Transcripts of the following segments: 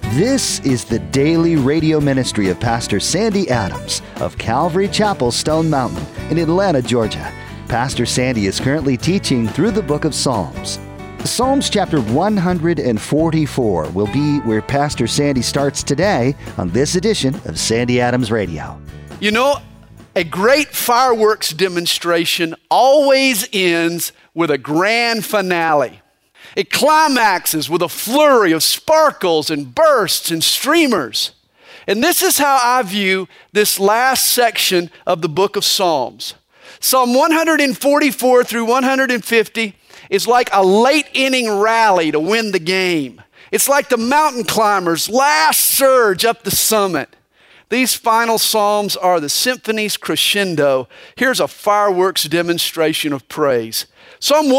This is the daily radio ministry of Pastor Sandy Adams of Calvary Chapel, Stone Mountain in Atlanta, Georgia. Pastor Sandy is currently teaching through the book of Psalms. Psalms chapter 144 will be where Pastor Sandy starts today on this edition of Sandy Adams Radio. You know, a great fireworks demonstration always ends with a grand finale. It climaxes with a flurry of sparkles and bursts and streamers. And this is how I view this last section of the book of Psalms. Psalm 144 through 150 is like a late inning rally to win the game. It's like the mountain climber's last surge up the summit. These final psalms are the symphony's crescendo. Here's a fireworks demonstration of praise. Psalm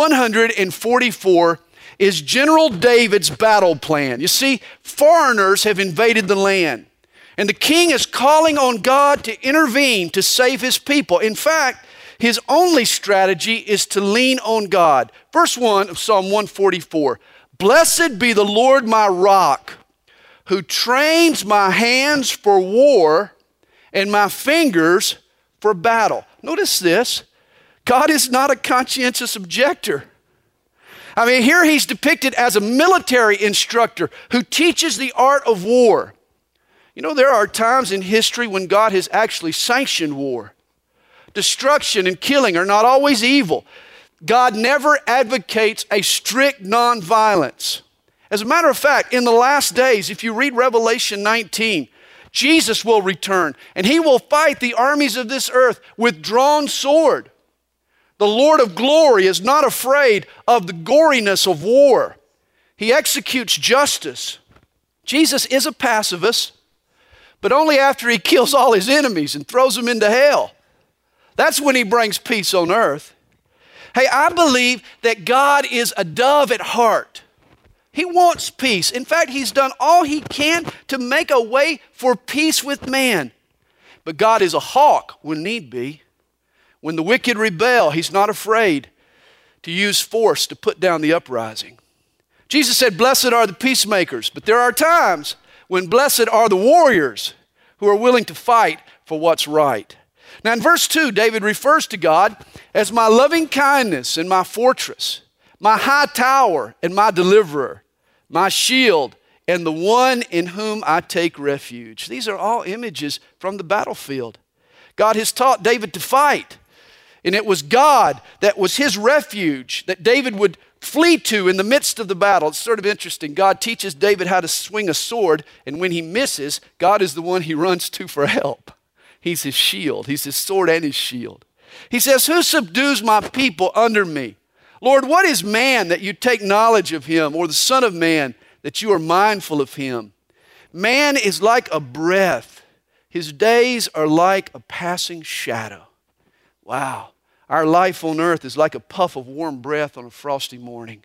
144 is General David's battle plan. You see, foreigners have invaded the land, and the king is calling on God to intervene to save his people. In fact, his only strategy is to lean on God. Verse 1 of Psalm 144, "Blessed be the Lord my rock, who trains my hands for war and my fingers for battle." Notice this, God is not a conscientious objector. I mean, here he's depicted as a military instructor who teaches the art of war. You know, there are times in history when God has actually sanctioned war. Destruction and killing are not always evil. God never advocates a strict nonviolence. As a matter of fact, in the last days, if you read Revelation 19, Jesus will return and he will fight the armies of this earth with drawn sword. The Lord of glory is not afraid of the goriness of war. He executes justice. Jesus is a pacifist, but only after he kills all his enemies and throws them into hell. That's when he brings peace on earth. Hey, I believe that God is a dove at heart. He wants peace. In fact, he's done all he can to make a way for peace with man. But God is a hawk when need be. When the wicked rebel, he's not afraid to use force to put down the uprising. Jesus said, "Blessed are the peacemakers," but there are times when blessed are the warriors who are willing to fight for what's right. Now in verse 2, David refers to God as my loving kindness and my fortress, my high tower and my deliverer, my shield and the one in whom I take refuge. These are all images from the battlefield. God has taught David to fight. And it was God that was his refuge that David would flee to in the midst of the battle. It's sort of interesting. God teaches David how to swing a sword, and when he misses, God is the one he runs to for help. He's his shield. He's his sword and his shield. He says, "Who subdues my people under me? Lord, what is man that you take knowledge of him, or the son of man that you are mindful of him? Man is like a breath. His days are like a passing shadow." Wow, our life on earth is like a puff of warm breath on a frosty morning.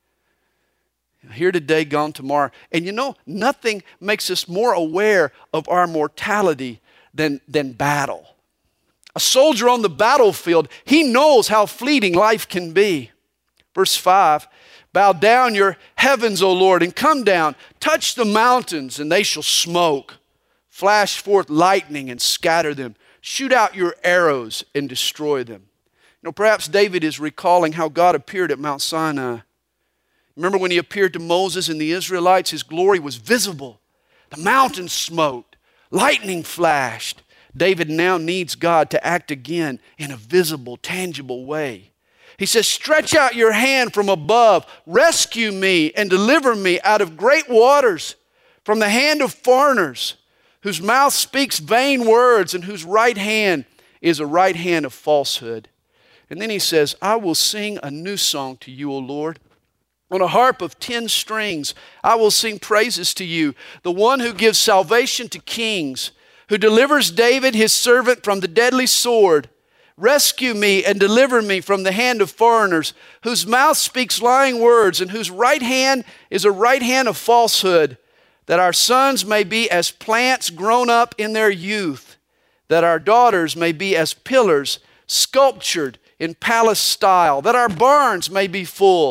Here today, gone tomorrow. And you know, nothing makes us more aware of our mortality than battle. A soldier on the battlefield, he knows how fleeting life can be. Verse 5, "Bow down your heavens, O Lord, and come down. Touch the mountains, and they shall smoke. Flash forth lightning and scatter them. Shoot out your arrows and destroy them." You know, perhaps David is recalling how God appeared at Mount Sinai. Remember when he appeared to Moses and the Israelites, his glory was visible. The mountains smoked, lightning flashed. David now needs God to act again in a visible, tangible way. He says, "Stretch out your hand from above, rescue me and deliver me out of great waters, from the hand of foreigners, whose mouth speaks vain words and whose right hand is a right hand of falsehood." And then he says, "I will sing a new song to you, O Lord. On a harp of 10 strings, I will sing praises to you, the one who gives salvation to kings, who delivers David his servant from the deadly sword. Rescue me and deliver me from the hand of foreigners, whose mouth speaks lying words and whose right hand is a right hand of falsehood, that our sons may be as plants grown up in their youth, that our daughters may be as pillars sculptured in palace style, that our barns may be full,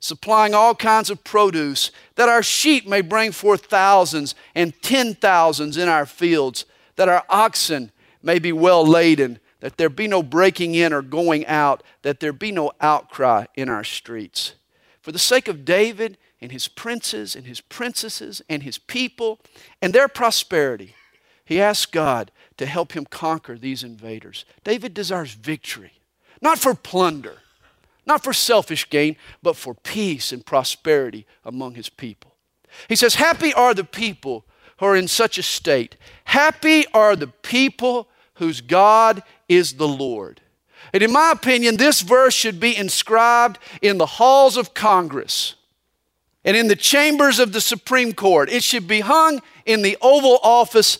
supplying all kinds of produce, that our sheep may bring forth thousands and 10,000s in our fields, that our oxen may be well laden, that there be no breaking in or going out, that there be no outcry in our streets. For the sake of David and his princes and his princesses and his people and their prosperity, he asked God to help him conquer these invaders. David desires victory, not for plunder, not for selfish gain, but for peace and prosperity among his people. He says, happy are the people who are in such a state. Happy are the people whose God is the Lord. And in my opinion, this verse should be inscribed in the halls of Congress and in the chambers of the Supreme Court. It should be hung in the Oval Office,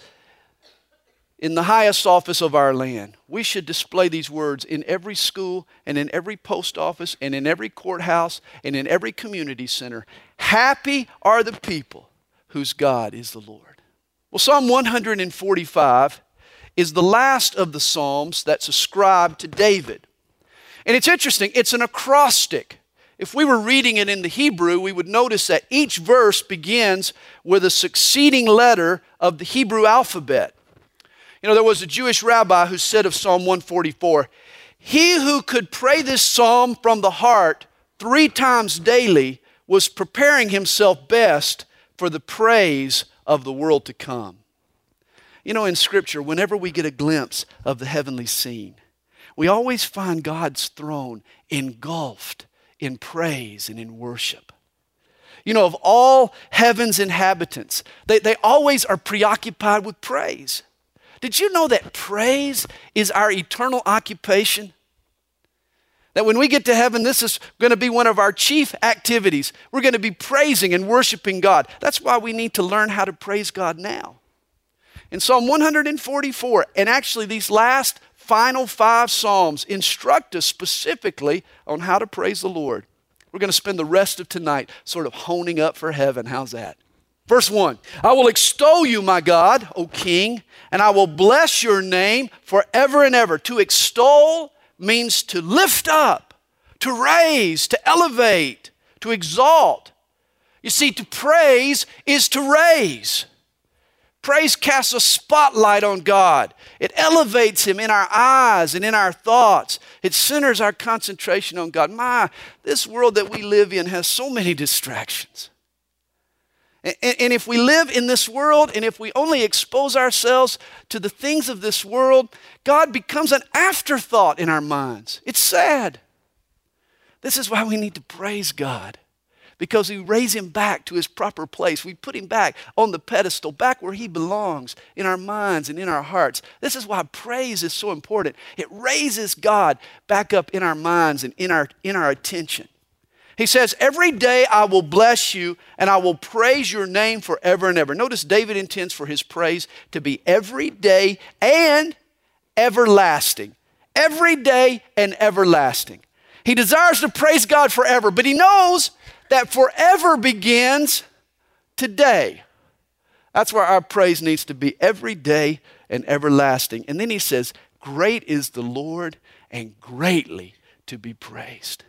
in the highest office of our land. We should display these words in every school and in every post office and in every courthouse and in every community center. Happy are the people whose God is the Lord. Well, Psalm 145 is the last of the Psalms that's ascribed to David. And it's interesting, it's an acrostic. If we were reading it in the Hebrew, we would notice that each verse begins with a succeeding letter of the Hebrew alphabet. You know, there was a Jewish rabbi who said of Psalm 144, he who could pray this psalm from the heart 3 times daily was preparing himself best for the praise of the world to come. You know, in Scripture, whenever we get a glimpse of the heavenly scene, we always find God's throne engulfed in praise and in worship. You know, of all heaven's inhabitants, they always are preoccupied with praise. Did you know that praise is our eternal occupation? That when we get to heaven, this is going to be one of our chief activities. We're going to be praising and worshiping God. That's why we need to learn how to praise God now. In Psalm 144, and actually these last final 5 Psalms instruct us specifically on how to praise the Lord. We're going to spend the rest of tonight sort of honing up for heaven. How's that? Verse 1, I will extol you, my God, O King, and I will bless your name forever and ever. To extol means to lift up, to raise, to elevate, to exalt. You see, to praise is to raise. Praise casts a spotlight on God. It elevates Him in our eyes and in our thoughts. It centers our concentration on God. This world that we live in has so many distractions. And if we live in this world, and if we only expose ourselves to the things of this world, God becomes an afterthought in our minds. It's sad. This is why we need to praise God, because we raise Him back to His proper place. We put Him back on the pedestal, back where He belongs, in our minds and in our hearts. This is why praise is so important. It raises God back up in our minds and in our attention. He says, every day I will bless you and I will praise your name forever and ever. Notice David intends for his praise to be every day and everlasting. Every day and everlasting. He desires to praise God forever, but he knows that forever begins today. That's where our praise needs to be, every day and everlasting. And then he says, great is the Lord and greatly to be praised.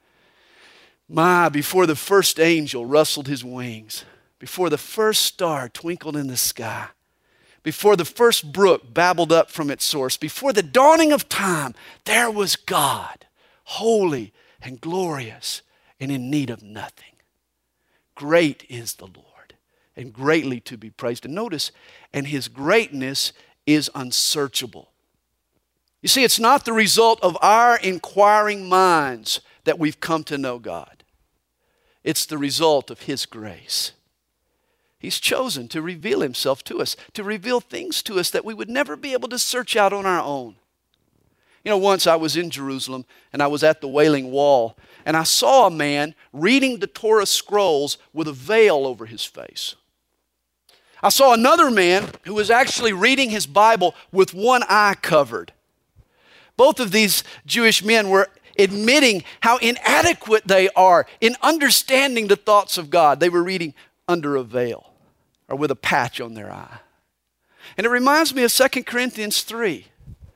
Before the first angel rustled his wings, before the first star twinkled in the sky, before the first brook babbled up from its source, before the dawning of time, there was God, holy and glorious and in need of nothing. Great is the Lord and greatly to be praised. And notice, and His greatness is unsearchable. You see, it's not the result of our inquiring minds that we've come to know God. It's the result of His grace. He's chosen to reveal Himself to us, to reveal things to us that we would never be able to search out on our own. You know, once I was in Jerusalem and I was at the Wailing Wall and I saw a man reading the Torah scrolls with a veil over his face. I saw another man who was actually reading his Bible with one eye covered. Both of these Jewish men were admitting how inadequate they are in understanding the thoughts of God. They were reading under a veil or with a patch on their eye. And it reminds me of 2 Corinthians 3.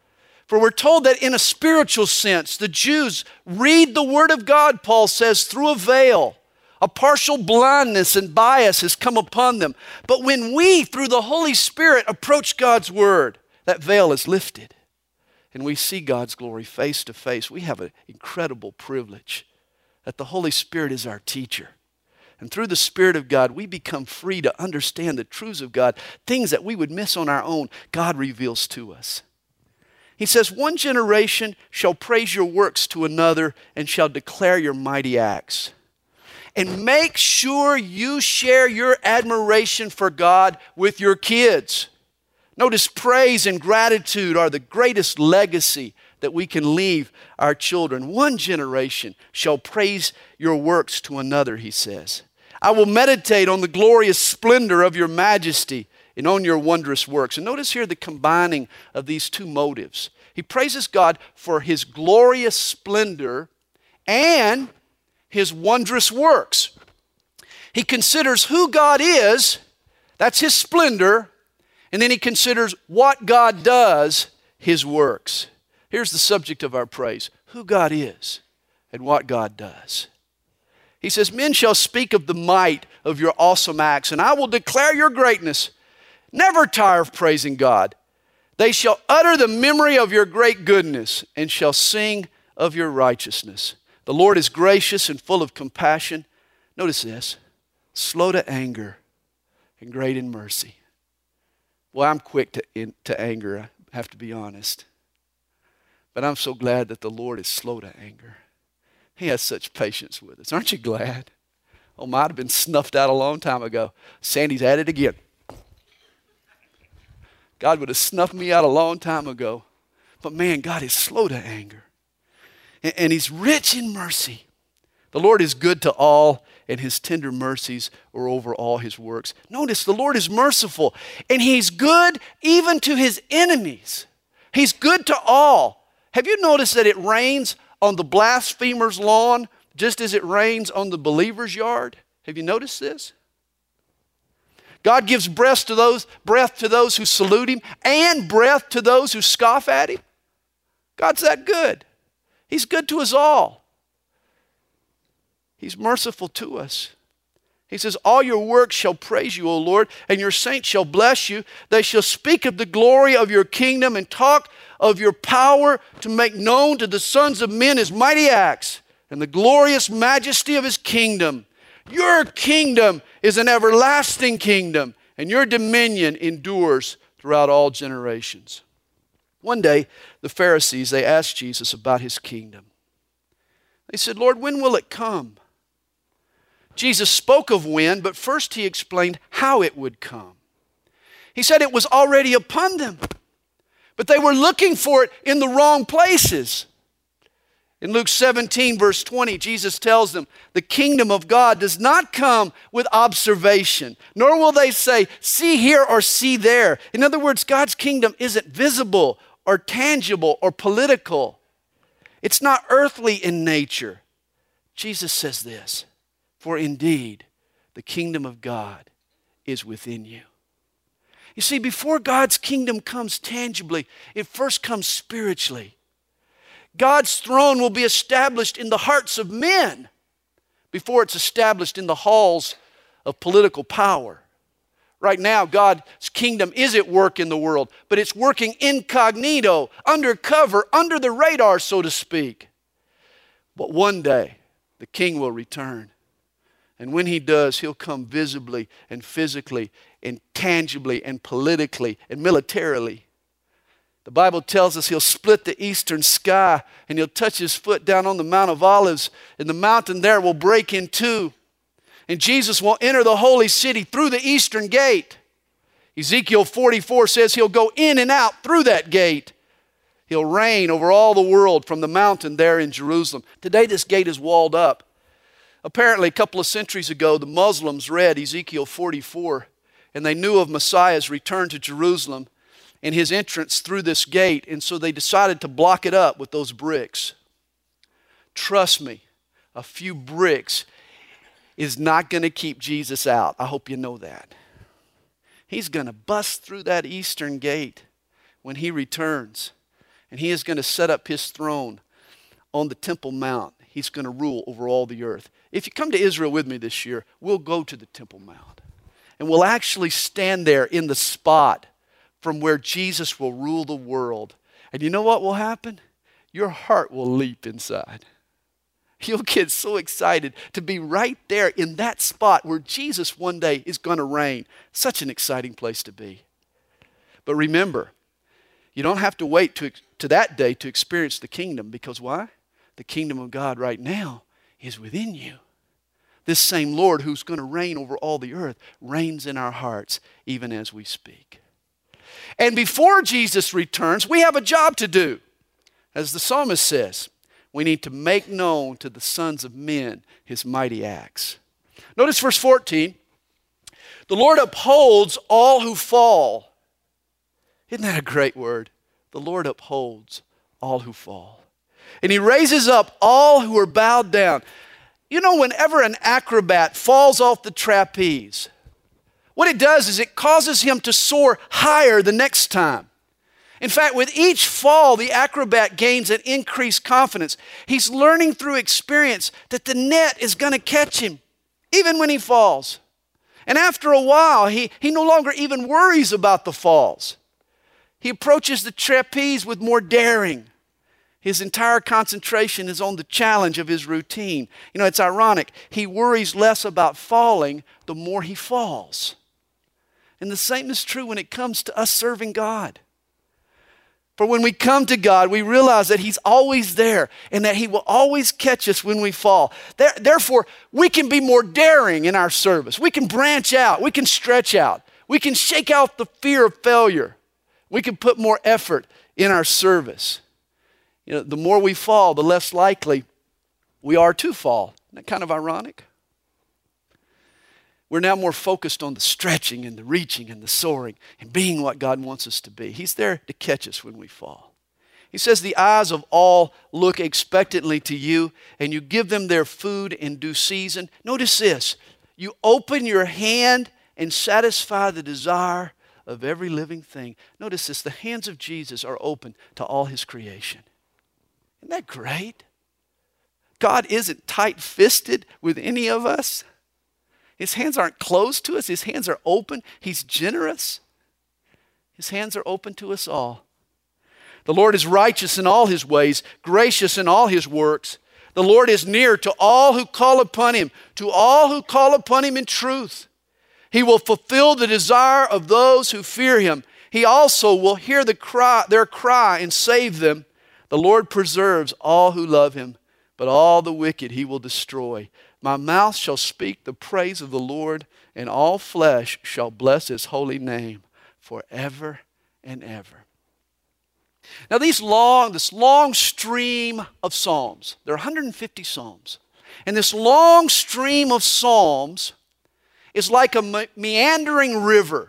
For we're told that in a spiritual sense, the Jews read the Word of God, Paul says, through a veil. A partial blindness and bias has come upon them. But when we, through the Holy Spirit, approach God's Word, that veil is lifted. And we see God's glory face to face. We have an incredible privilege that the Holy Spirit is our teacher. And through the Spirit of God, we become free to understand the truths of God. Things that we would miss on our own, God reveals to us. He says, one generation shall praise your works to another and shall declare your mighty acts. And make sure you share your admiration for God with your kids. Notice praise and gratitude are the greatest legacy that we can leave our children. One generation shall praise your works to another, he says. I will meditate on the glorious splendor of your majesty and on your wondrous works. And notice here the combining of these two motives. He praises God for his glorious splendor and his wondrous works. He considers who God is, that's his splendor, and then he considers what God does, his works. Here's the subject of our praise, who God is and what God does. He says, men shall speak of the might of your awesome acts, and I will declare your greatness. Never tire of praising God. They shall utter the memory of your great goodness and shall sing of your righteousness. The Lord is gracious and full of compassion. Notice this, slow to anger and great in mercy. Well, I'm quick to anger, I have to be honest. But I'm so glad that the Lord is slow to anger. He has such patience with us. Aren't you glad? Oh, might have been snuffed out a long time ago. Sandy's at it again. God would have snuffed me out a long time ago. But man, God is slow to anger. And he's rich in mercy. The Lord is good to all, and his tender mercies are over all his works. Notice the Lord is merciful, and he's good even to his enemies. He's good to all. Have you noticed that it rains on the blasphemer's lawn just as it rains on the believer's yard? Have you noticed this? God gives breath to those who salute him and breath to those who scoff at him. God's that good. He's good to us all. He's merciful to us. He says, all your works shall praise you, O Lord, and your saints shall bless you. They shall speak of the glory of your kingdom and talk of your power to make known to the sons of men his mighty acts and the glorious majesty of his kingdom. Your kingdom is an everlasting kingdom, and your dominion endures throughout all generations. One day, the Pharisees, they asked Jesus about his kingdom. They said, Lord, when will it come? Jesus spoke of when, but first he explained how it would come. He said it was already upon them, but they were looking for it in the wrong places. In Luke 17, verse 20, Jesus tells them, the kingdom of God does not come with observation, nor will they say, see here or see there. In other words, God's kingdom isn't visible or tangible or political. It's not earthly in nature. Jesus says this, for indeed, the kingdom of God is within you. You see, before God's kingdom comes tangibly, it first comes spiritually. God's throne will be established in the hearts of men before it's established in the halls of political power. Right now, God's kingdom is at work in the world, but it's working incognito, undercover, under the radar, so to speak. But one day, the king will return. And when he does, he'll come visibly and physically and tangibly and politically and militarily. The Bible tells us he'll split the eastern sky and he'll touch his foot down on the Mount of Olives, and the mountain there will break in two. And Jesus will enter the holy city through the eastern gate. Ezekiel 44 says he'll go in and out through that gate. He'll reign over all the world from the mountain there in Jerusalem. Today this gate is walled up. Apparently a couple of centuries ago, the Muslims read Ezekiel 44 and they knew of Messiah's return to Jerusalem and his entrance through this gate, and so they decided to block it up with those bricks. Trust me, a few bricks is not going to keep Jesus out. I hope you know that. He's going to bust through that eastern gate when he returns. And he is going to set up his throne on the Temple Mount. He's going to rule over all the earth. If you come to Israel with me this year, we'll go to the Temple Mount. And we'll actually stand there in the spot from where Jesus will rule the world. And you know what will happen? Your heart will leap inside. You'll get so excited to be right there in that spot where Jesus one day is going to reign. Such an exciting place to be. But remember, you don't have to wait to that day to experience the kingdom, because why? The kingdom of God right now is within you. This same Lord who's going to reign over all the earth reigns in our hearts even as we speak. And before Jesus returns, we have a job to do. As the psalmist says, we need to make known to the sons of men his mighty acts. Notice verse 14. The Lord upholds all who fall. Isn't that a great word? The Lord upholds all who fall. And he raises up all who are bowed down. You know, whenever an acrobat falls off the trapeze, what it does is it causes him to soar higher the next time. In fact, with each fall, the acrobat gains an increased confidence. He's learning through experience that the net is going to catch him, even when he falls. And after a while, he no longer even worries about the falls. He approaches the trapeze with more daring. His entire concentration is on the challenge of his routine. You know, it's ironic. He worries less about falling the more he falls. And the same is true when it comes to us serving God. For when we come to God, we realize that he's always there and that he will always catch us when we fall. Therefore, we can be more daring in our service. We can branch out. We can stretch out. We can shake out the fear of failure. We can put more effort in our service. You know, the more we fall, the less likely we are to fall. Isn't that kind of ironic? We're now more focused on the stretching and the reaching and the soaring and being what God wants us to be. He's there to catch us when we fall. He says, the eyes of all look expectantly to you, and you give them their food in due season. Notice this. You open your hand and satisfy the desire of every living thing. Notice this. The hands of Jesus are open to all his creation. Isn't that great? God isn't tight-fisted with any of us. His hands aren't closed to us. His hands are open. He's generous. His hands are open to us all. The Lord is righteous in all his ways, gracious in all his works. The Lord is near to all who call upon him, to all who call upon him in truth. He will fulfill the desire of those who fear him. He also will hear their cry and save them. The Lord preserves all who love him, but all the wicked he will destroy. My mouth shall speak the praise of the Lord, and all flesh shall bless his holy name forever and ever. Now this long stream of Psalms, there are 150 Psalms, and this long stream of Psalms is like a meandering river.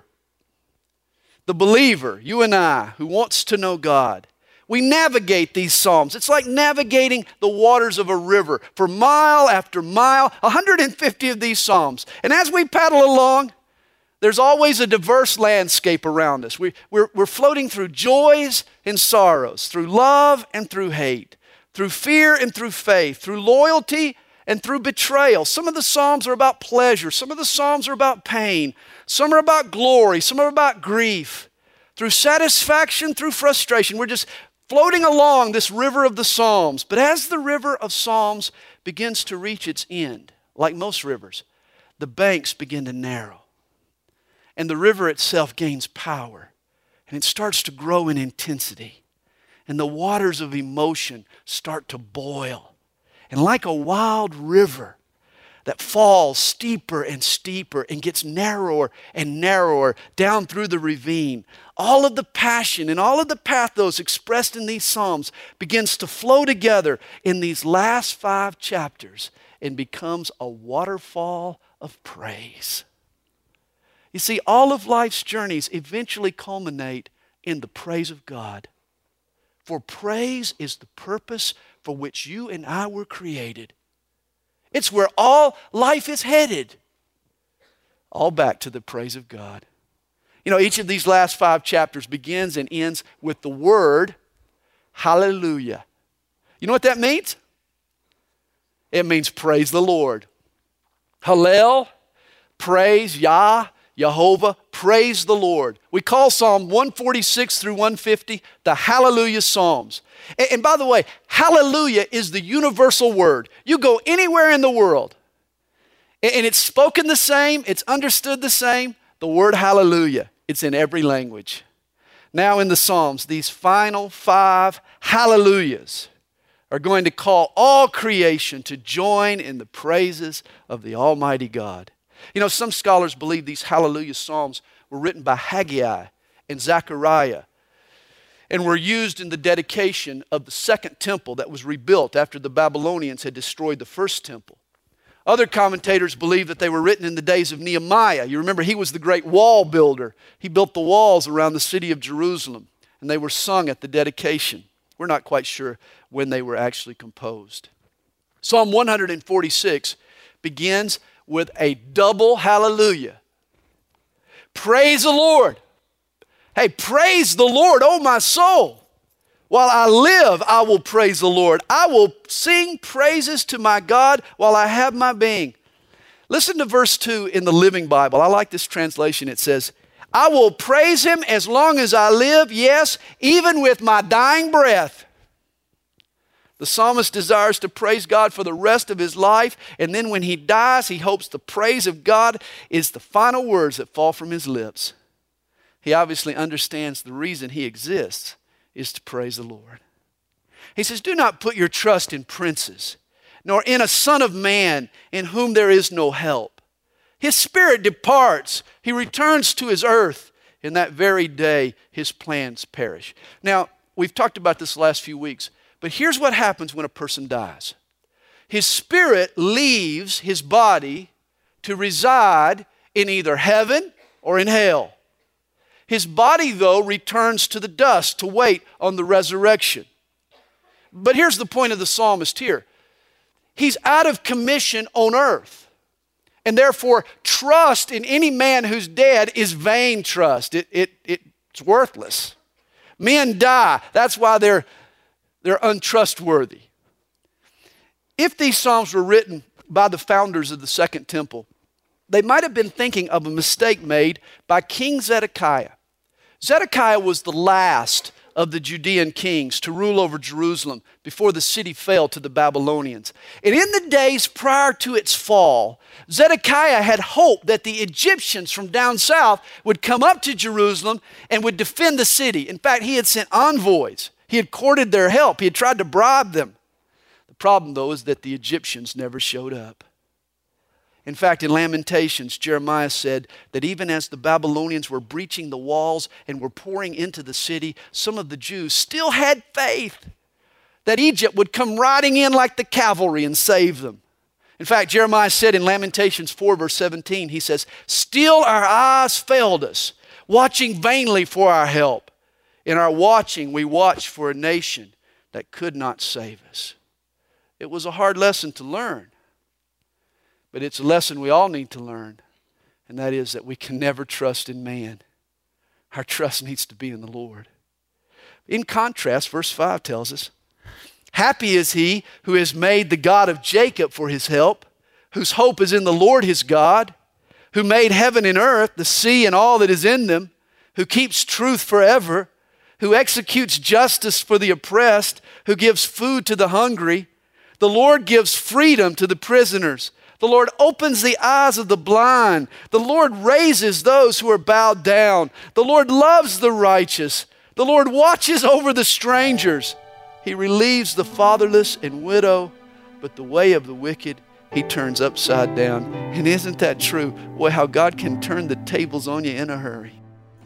The believer, you and I, who wants to know God, we navigate these Psalms. It's like navigating the waters of a river for mile after mile, 150 of these Psalms. And as we paddle along, there's always a diverse landscape around us. We're floating through joys and sorrows, through love and through hate, through fear and through faith, through loyalty and through betrayal. Some of the Psalms are about pleasure. Some of the Psalms are about pain. Some are about glory. Some are about grief. Through satisfaction, through frustration. We're just floating along this river of the Psalms. But as the river of Psalms begins to reach its end, like most rivers, the banks begin to narrow. And the river itself gains power. And it starts to grow in intensity. And the waters of emotion start to boil. And like a wild river that falls steeper and steeper and gets narrower and narrower down through the ravine, all of the passion and all of the pathos expressed in these Psalms begins to flow together in these last 5 chapters and becomes a waterfall of praise. You see, all of life's journeys eventually culminate in the praise of God. For praise is the purpose for which you and I were created. It's where all life is headed. All back to the praise of God. You know, each of these last 5 chapters begins and ends with the word hallelujah. You know what that means? It means praise the Lord. Hallel, praise Yah, Jehovah, praise the Lord. We call Psalm 146 through 150 the Hallelujah Psalms. And by the way, hallelujah is the universal word. You go anywhere in the world, and it's spoken the same, it's understood the same. The word hallelujah, it's in every language. Now in the Psalms, these final 5 hallelujahs are going to call all creation to join in the praises of the Almighty God. You know, some scholars believe these hallelujah psalms were written by Haggai and Zechariah and were used in the dedication of the second temple that was rebuilt after the Babylonians had destroyed the first temple. Other commentators believe that they were written in the days of Nehemiah. You remember, he was the great wall builder. He built the walls around the city of Jerusalem, and they were sung at the dedication. We're not quite sure when they were actually composed. Psalm 146 begins with a double hallelujah. Praise the Lord. Hey, praise the Lord, oh my soul. While I live, I will praise the Lord. I will sing praises to my God while I have my being. Listen to verse 2 in the Living Bible. I like this translation. It says, I will praise him as long as I live, yes, even with my dying breath. The psalmist desires to praise God for the rest of his life, and then when he dies, he hopes the praise of God is the final words that fall from his lips. He obviously understands the reason he exists is to praise the Lord. He says, do not put your trust in princes, nor in a son of man in whom there is no help. His spirit departs. He returns to his earth. In that very day, his plans perish. Now, we've talked about this the last few weeks, but here's what happens when a person dies. His spirit leaves his body to reside in either heaven or in hell. His body, though, returns to the dust to wait on the resurrection. But here's the point of the psalmist here. He's out of commission on earth. And therefore, trust in any man who's dead is vain trust. It's worthless. Men die. That's why they're untrustworthy. If these psalms were written by the founders of the Second Temple, they might have been thinking of a mistake made by King Zedekiah. Zedekiah was the last of the Judean kings to rule over Jerusalem before the city fell to the Babylonians. And in the days prior to its fall, Zedekiah had hoped that the Egyptians from down south would come up to Jerusalem and would defend the city. In fact, he had sent envoys. He had courted their help. He had tried to bribe them. The problem, though, is that the Egyptians never showed up. In fact, in Lamentations, Jeremiah said that even as the Babylonians were breaching the walls and were pouring into the city, some of the Jews still had faith that Egypt would come riding in like the cavalry and save them. In fact, Jeremiah said in Lamentations 4, verse 17, he says, still our eyes failed us, watching vainly for our help. In our watching, we watched for a nation that could not save us. It was a hard lesson to learn. But it's a lesson we all need to learn, and that is that we can never trust in man. Our trust needs to be in the Lord. In contrast, verse 5 tells us, happy is he who has made the God of Jacob for his help, whose hope is in the Lord his God, who made heaven and earth, the sea and all that is in them, who keeps truth forever, who executes justice for the oppressed, who gives food to the hungry. The Lord gives freedom to the prisoners. The Lord opens the eyes of the blind. The Lord raises those who are bowed down. The Lord loves the righteous. The Lord watches over the strangers. He relieves the fatherless and widow, but the way of the wicked he turns upside down. And isn't that true? Boy, how God can turn the tables on you in a hurry.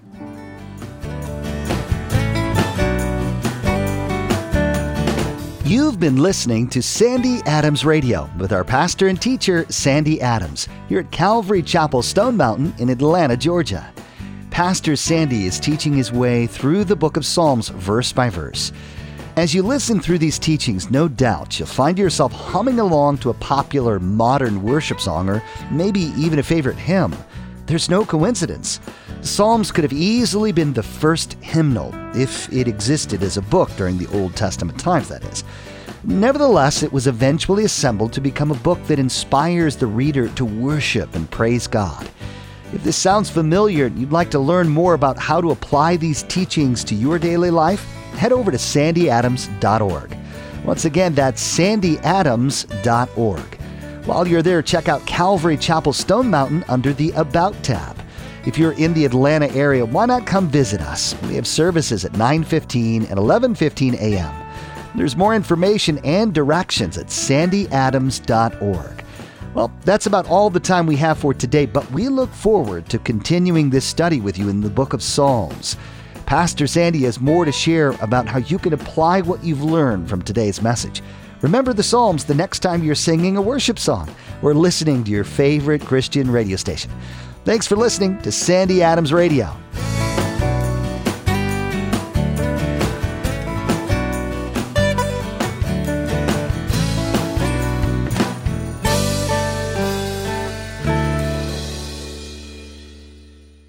You've been listening to Sandy Adams Radio with our pastor and teacher, Sandy Adams, here at Calvary Chapel Stone Mountain in Atlanta, Georgia. Pastor Sandy is teaching his way through the book of Psalms verse by verse. As you listen through these teachings, no doubt you'll find yourself humming along to a popular modern worship song or maybe even a favorite hymn. There's no coincidence. Psalms could have easily been the first hymnal, if it existed as a book during the Old Testament times, that is. Nevertheless, it was eventually assembled to become a book that inspires the reader to worship and praise God. If this sounds familiar and you'd like to learn more about how to apply these teachings to your daily life, head over to sandyadams.org. Once again, that's sandyadams.org. While you're there, check out Calvary Chapel Stone Mountain under the About tab. If you're in the Atlanta area, why not come visit us? We have services at 9:15 and 11:15 a.m. There's more information and directions at sandyadams.org. Well, that's about all the time we have for today, but we look forward to continuing this study with you in the book of Psalms. Pastor Sandy has more to share about how you can apply what you've learned from today's message. Remember the Psalms the next time you're singing a worship song or listening to your favorite Christian radio station. Thanks for listening to Sandy Adams Radio.